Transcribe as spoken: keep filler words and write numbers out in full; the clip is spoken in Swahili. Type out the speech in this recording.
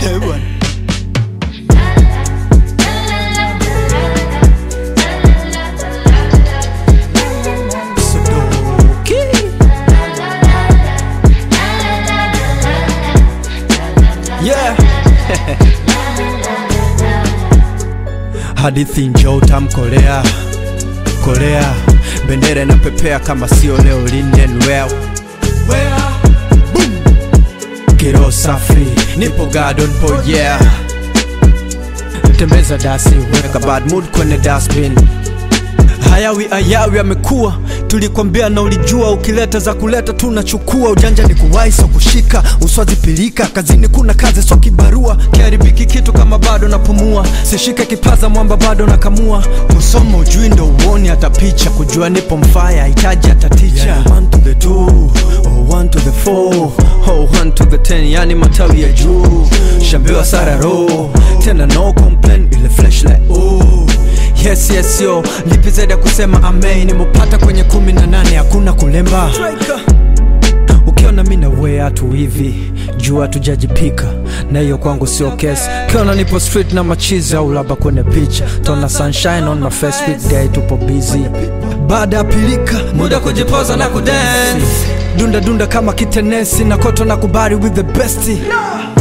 Hadithi njoo tamkolea kolea, bendera inapepea kama sio leo Linden well. Kiro safi, nipo garden po yeah. Tembeza dasi, weka bad mood kwenye dustbin. Hayawi ayawi amekuwa, tulikwambia na ulijua, ukileta za kuleta tunachukua. Ujanja ni kuwai so kushika, uswazi pilika, kazini kuna kazi so kibarua. Kiharibiki kitu kama bado napumua, sishike kipaza mwamba bado nakamua. Kusoma ujui ndo uoni hata picha, kujua nipo mfaya hitaji hata teacher. Yeah, one to the two, oh one to the four, oh one to the ten, yani matawi ya juu. Shambiwa sararo, tena no complain, ile flash like oh. Yes yes yo, lipi zaidi ya kusema amen. Nimepata kwenye kumi na nane, hakuna kulemba. Ukiona mina wea tu hivi, jua tujajipika, na hiyo kwangu sio case. Kiona nipo street na machizi au laba kwenye picha, tona sunshine on my face, weekday tupo busy. Baada pilika, muda kujipoza na kudance. Dunda dunda kama kitenesi, na koto na kubari with the bestie.